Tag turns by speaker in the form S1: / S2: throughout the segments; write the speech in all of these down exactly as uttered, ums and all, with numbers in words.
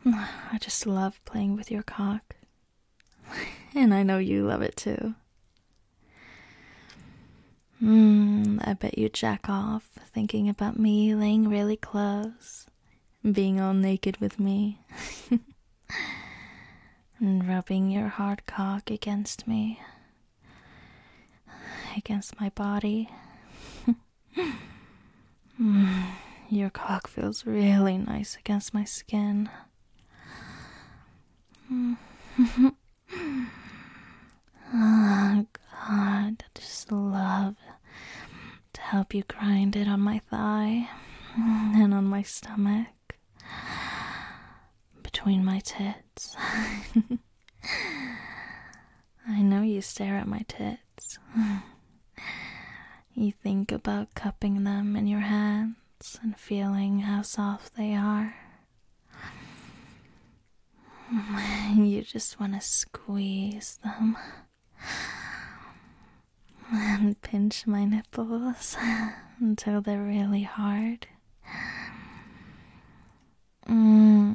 S1: I just love playing with your cock. And I know you love it too. Mmm, I bet you jack off thinking about me laying really close, being all naked with me, and rubbing your hard cock against me, against my body. Mm, your cock feels really nice against my skin. Mm. Oh God, I just love to help you grind it on my thigh and on my stomach, between my tits. I know you stare at my tits. You think about cupping them in your hands and feeling how soft they are. You just want to squeeze them and pinch my nipples until they're really hard. Mm.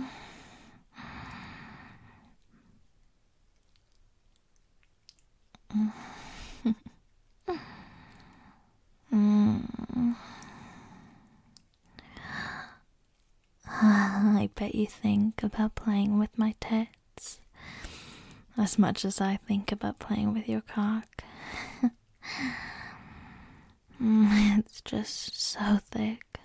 S1: Mm. I bet you think about playing with my tits as much as I think about playing with your cock. It's just so thick.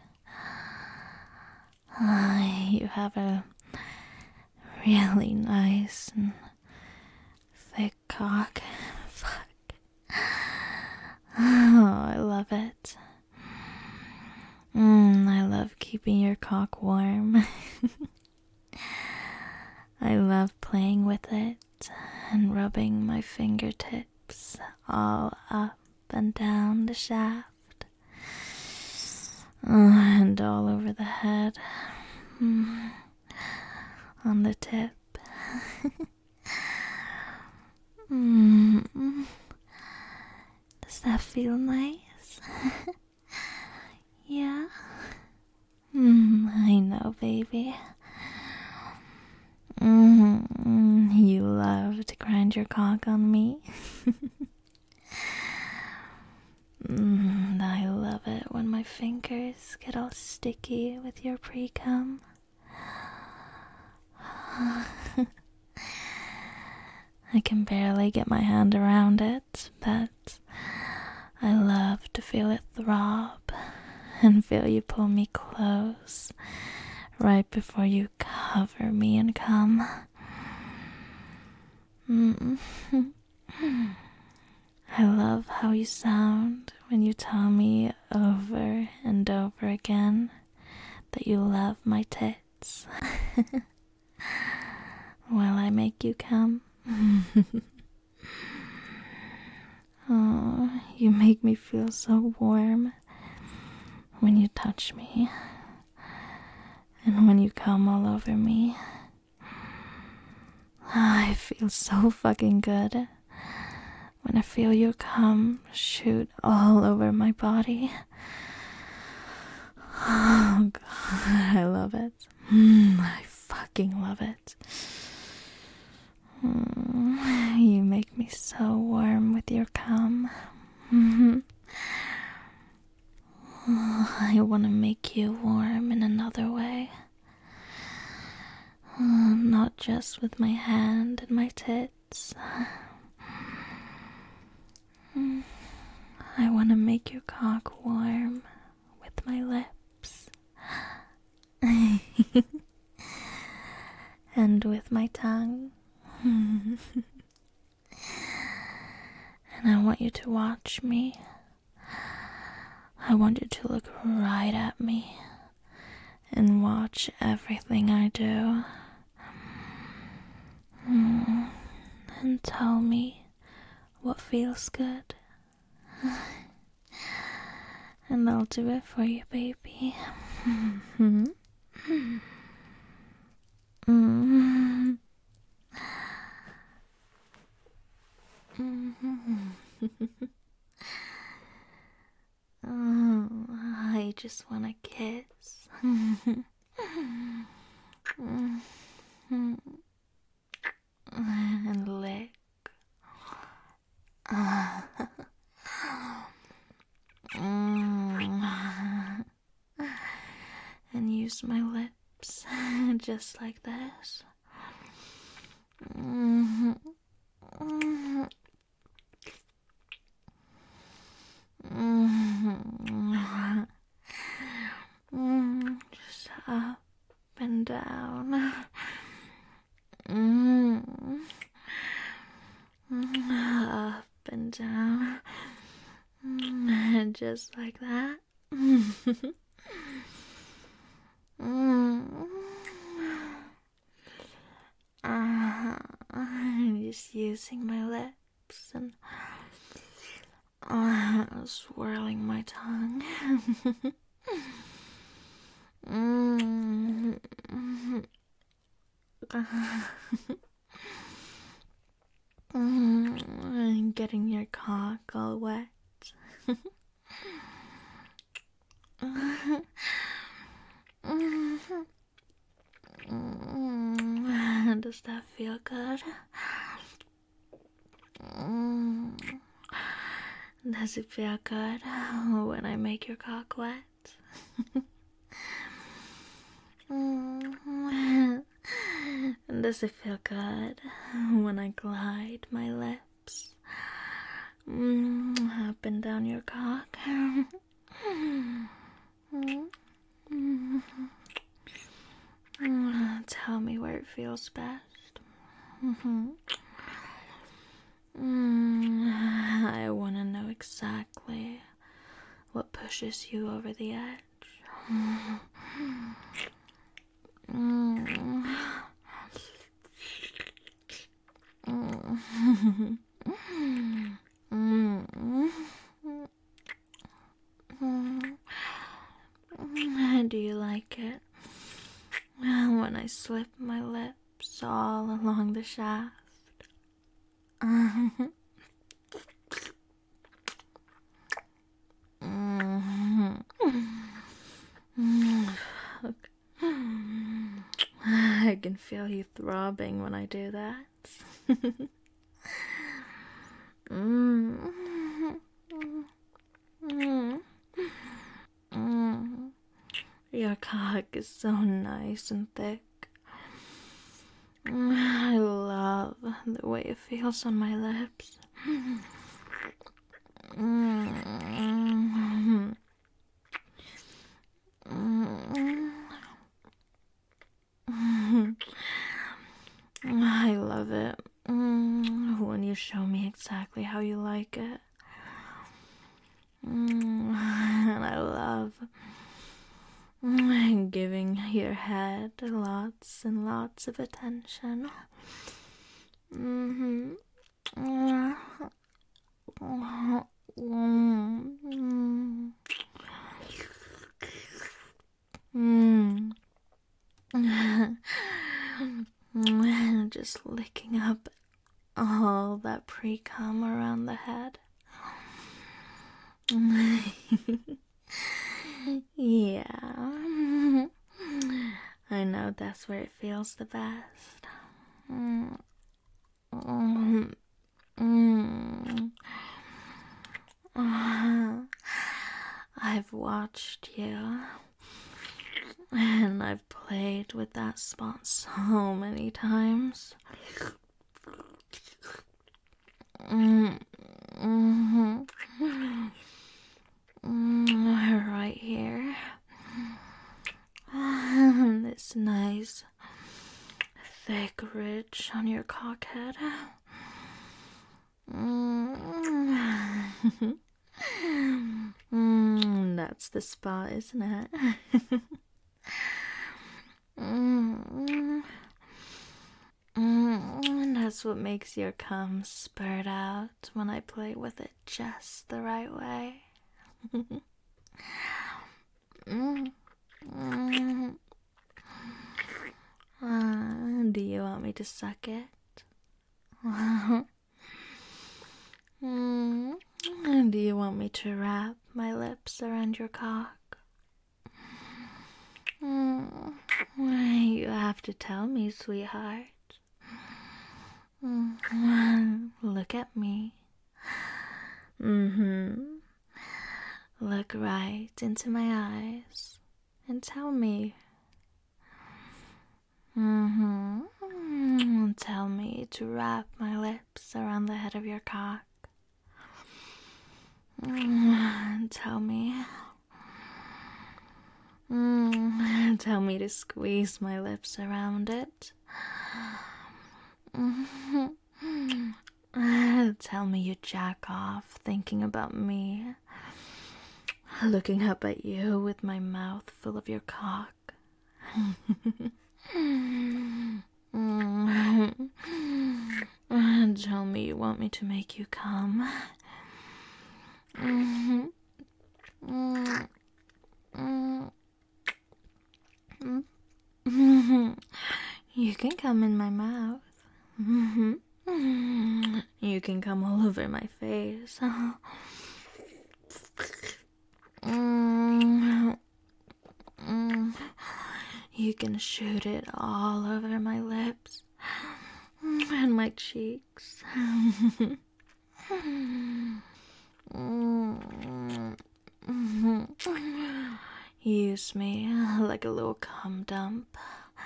S1: You have a really nice and thick cock. Fuck. Oh, I love it. Mm, I love keeping your cock warm. I love playing with it and rubbing my fingertips all up and down the shaft. Oh, and all over the head. Mm, on the tip. Mm. Does that feel nice? Yeah? Mm, I know, baby. Mm, you love to grind your cock on me. mm, I love it when my fingers get all sticky with your pre-cum. I can barely get my hand around it, but I love to feel it throb and feel you pull me close right before you cover me in cum. Mm. I love how you sound when you tell me over and over again that you love my tits while I make you come. Oh, you make me feel so warm when you touch me and when you come all over me. I feel so fucking good when I feel your cum shoot all over my body. Oh God, I love it. Mm, I fucking love it. Mm, you make me so warm with your cum. Mm-hmm. Oh, I want to make you warm in another way. Oh, not just with my hand and my tits. Mm, I want to make your cock warm with my lips. And with my tongue. And I want you to watch me. I want you to look right at me and watch everything I do. Mm, and tell me what feels good. And I'll do it for you, baby. Mm-hmm. Mm-hmm. Mm-hmm. Oh, I just want to kiss. Mm-hmm. And lick. Mm. And use my lips just like this. Mm-hmm. Mm-hmm. Mm-hmm. Mm, just up and down. Mm. Up and down. Mm, just like that. Mm. Uh, I'm just using my lips and uh, swirling my tongue. Mm. Mm. Getting your cock all wet. Does that feel good? Does it feel good when I make your cock wet? Does it feel good when I glide my lips up and down your cock? Tell me where it feels best. I want to know exactly what pushes you over the edge. Do you like it when I slip my lips all along the shaft? I can feel you throbbing when I do that. Your cock is so nice and thick. I love the way it feels on my lips. I love it when you show me exactly how you like it. And I love giving your head lots and lots of attention. Mm-hmm. Mm. Just licking up all that pre-cum around the head. Yeah. I know that's where it feels the best. Mm. Mm. I've watched you, and I've played with that spot so many times. Mm. Mm-hmm. Mm, right here. This nice thick ridge on your cockhead. Mm. Mm, that's the spot, isn't it? Mm. Mm, that's what makes your cum spurt out when I play with it just the right way. Mm. Mm. Uh, do you want me to suck it? Mm. Do you want me to wrap my lips around your cock? Mm. You have to tell me, sweetheart. Mm, Look at me. Mm-hmm. Look right into my eyes and tell me. Mm-hmm. Tell me to wrap my lips around the head of your cock. Mm, Tell me. Mm, Tell me to squeeze my lips around it. Mm, Tell me you jack off thinking about me. Looking up at you with my mouth full of your cock. Tell me you want me to make you come. You can come in my mouth. You can come all over my face. You can shoot it all over my lips and my cheeks. Use me like a little cum dump.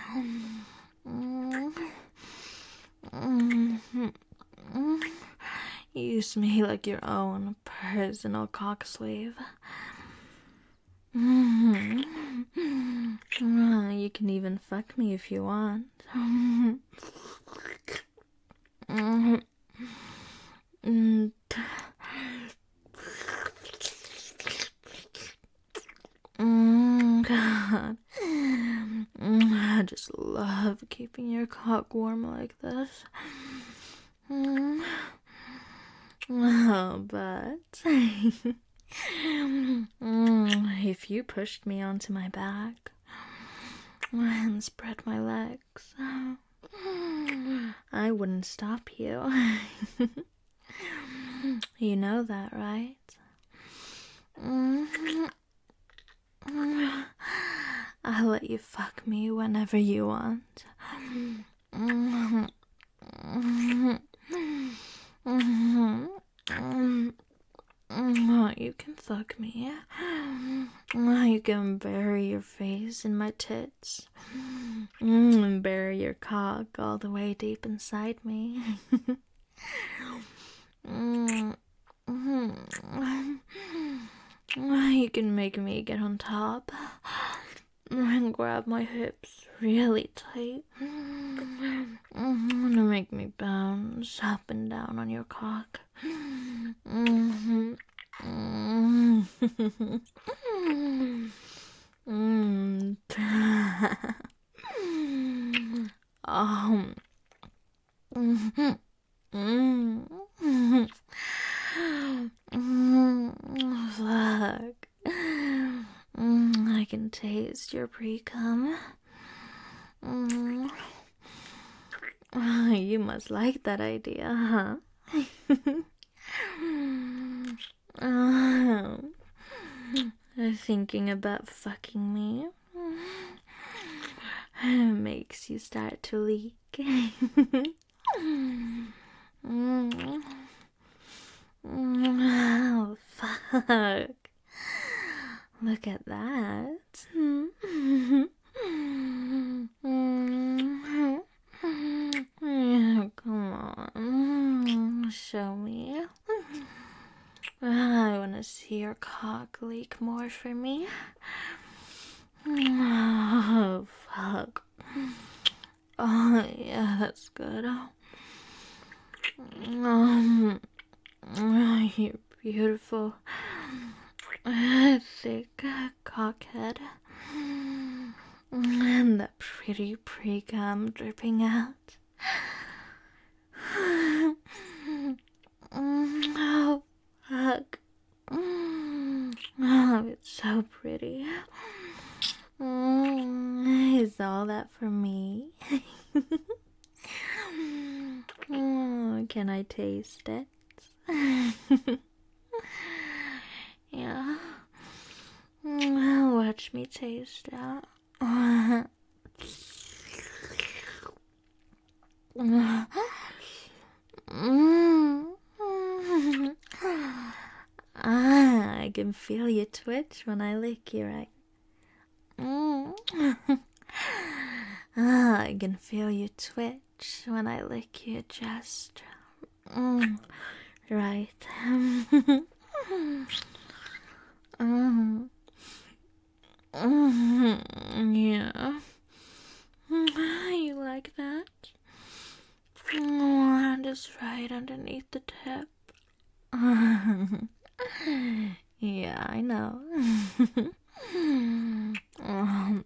S1: Use me like your own personal cock sleeve. You can even fuck me if you want. God. I just love keeping your cock warm like this. Oh, but if you pushed me onto my back and spread my legs, I wouldn't stop you. You know that, right? I'll let you fuck me whenever you want. You can fuck me. You can bury your face in my tits and bury your cock all the way deep inside me. You can make me get on top and grab my hips really tight and make me bounce up and down on your cock. Mm-hmm. um. Fuck. I can taste your pre-cum. You must like that idea, huh? Oh, thinking about fucking me makes you start to leak. Oh, fuck. Look at that. Yeah, come on. Show me. I want to see your cock leak more for me. Oh, fuck. Oh, yeah, that's good. Um, oh, you're beautiful. Thick cockhead. And that pretty pre-cum dripping out. Oh, fuck. Oh, it's so pretty. Is all that for me? Oh, can I taste it? Yeah. Watch me taste that. Ah, I can feel you twitch when I lick you, right? Mm. Ah, I can feel you twitch when I lick you just mm, right. mm. Mm, yeah. You like that? And it's right underneath the tip. Yeah, I know. um,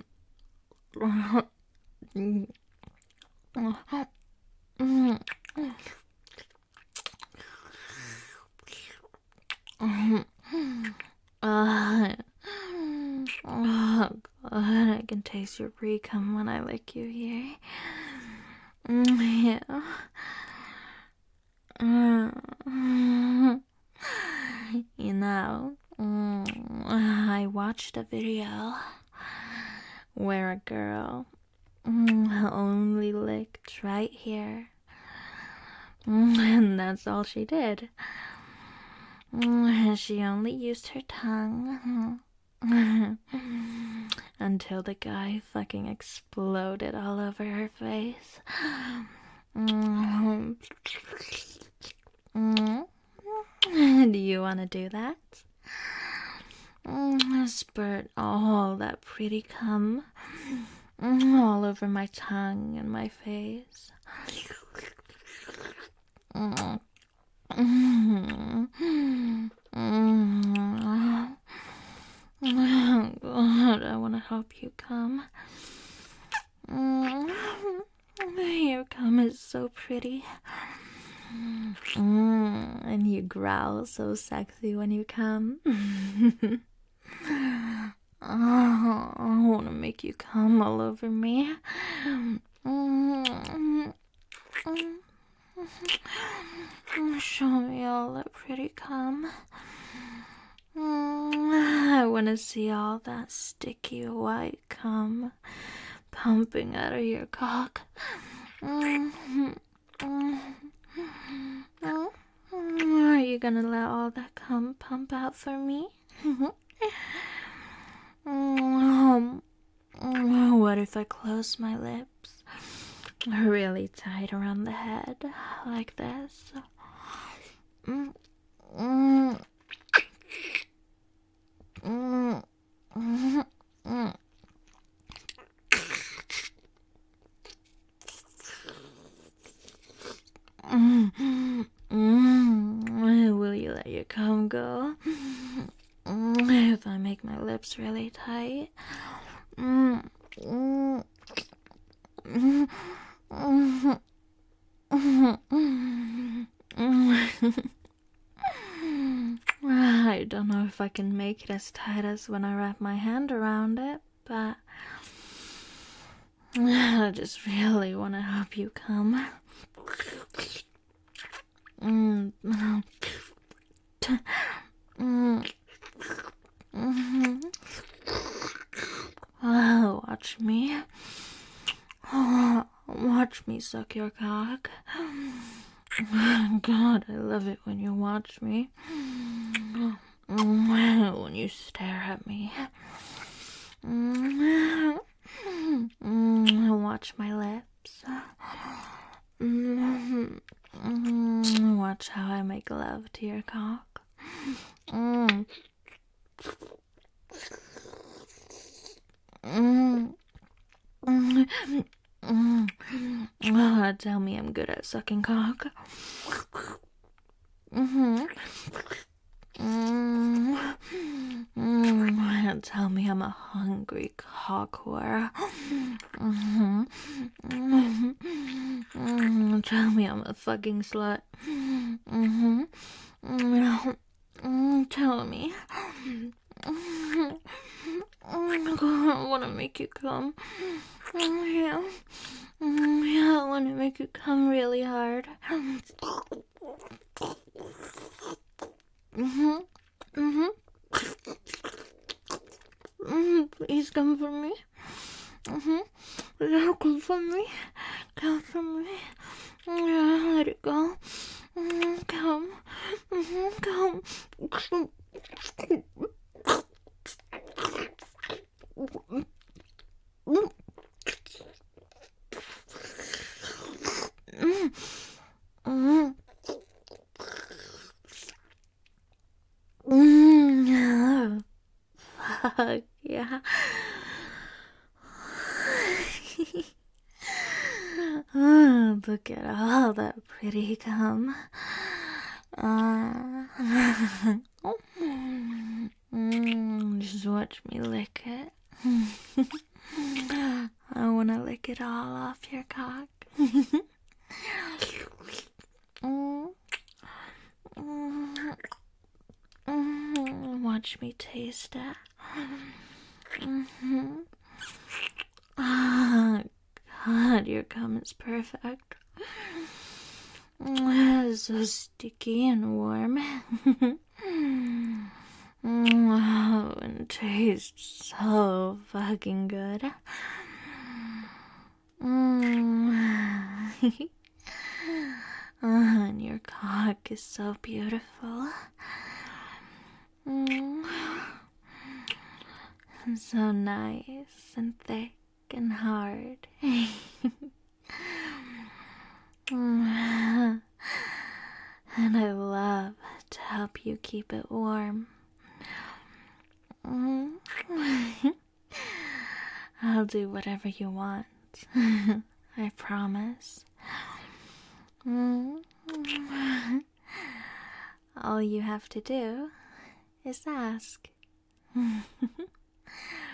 S1: uh, oh god, I can taste your pre-cum when I lick you here. Yeah. You know, I watched a video where a girl only licked right here, and that's all she did. She only used her tongue until the guy fucking exploded all over her face. Do you want to do that? Spurt all that pretty cum all over my tongue and my face. Oh God, I want to help you come. Your cum is so pretty. And you growl so sexy when you come. Oh, I want to make you come all over me. Show me all that pretty cum. I want to see all that sticky white cum pumping out of your cock. Are you gonna let all that cum pump out for me? What if I close my lips really tight around the head, like this? Mm, mm, mm, mm, mm. Mm, mm. Will you let your cum go? Mm, if I make my lips really tight? Mm, mm, mm, mm, mm. I don't know if I can make it as tight as when I wrap my hand around it, but I just really want to help you come. Mm. Mm. Mm-hmm. Oh, watch me. Oh, watch me suck your cock. God, I love it when you watch me. When you stare at me. Watch my lips. Watch how I make love to your cock. Mm. Mm. Mm. Mm. Oh, tell me I'm good at sucking cock. Mm-hmm. Mm. Mm. Tell me I'm a hungry cock whore. Mm-hmm. Mm. Mm. Tell me I'm a fucking slut. Mm-hmm. Mm. Mm. Tell me. Mm. I want to make you come. Yeah. Yeah, I want to make you come really hard. Mm-hmm. Mm-hmm. Mm, please come for me. Mm-hmm. Yeah, come from me. Come from me. Yeah, let it go. Mm-hmm. Come. Mm-hmm. Come. Mm-hmm. Mm-hmm. Fuck yeah. Oh, look at all that pretty cum. Uh, mm, just watch me lick it. I wanna lick it all off your cock. mm, mm, mm, watch me taste it. Mm-hmm. Oh, God, your cum is perfect. It's so sticky and warm. Oh, and tastes so fucking good. Mm. Oh, and your cock is so beautiful. Mm. So nice and thick and hard. Mm. And I love to help you keep it warm. Mm. I'll do whatever you want. I promise. Mm. All you have to do is ask.